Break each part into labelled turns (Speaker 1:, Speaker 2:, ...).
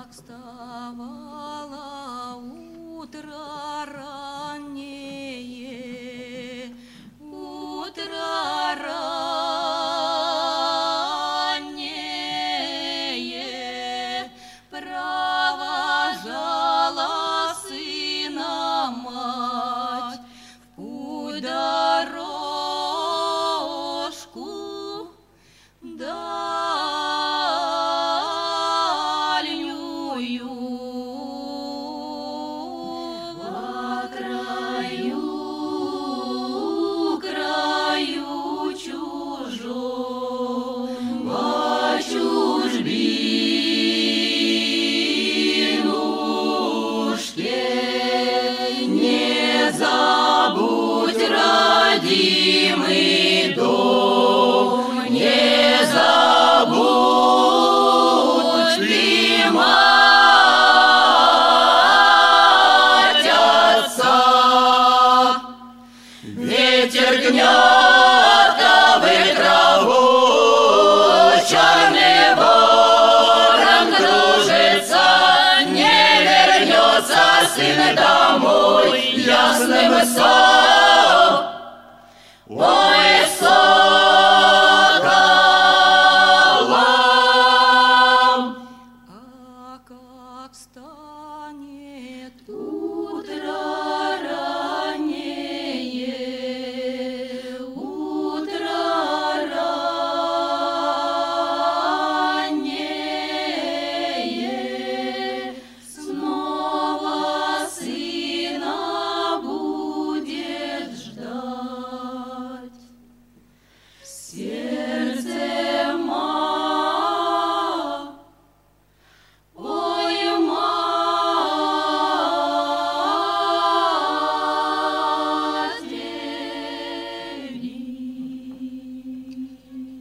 Speaker 1: как вставало утро раннее, утро раннее, провожала сына мать в путь дорожку дальнюю. Во краю чужом, во чужбинушке, не забудь родимый дом, не забудь ты мать отца. Ветер гнет ковы траву, черный ворон кружится, не вернется сын домой ясным соком. Ой, соколом! А как станет утро раннее, утро раннее, снова сына будет ждать. В сердце ой,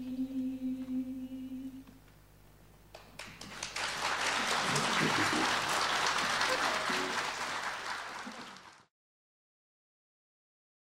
Speaker 1: матери.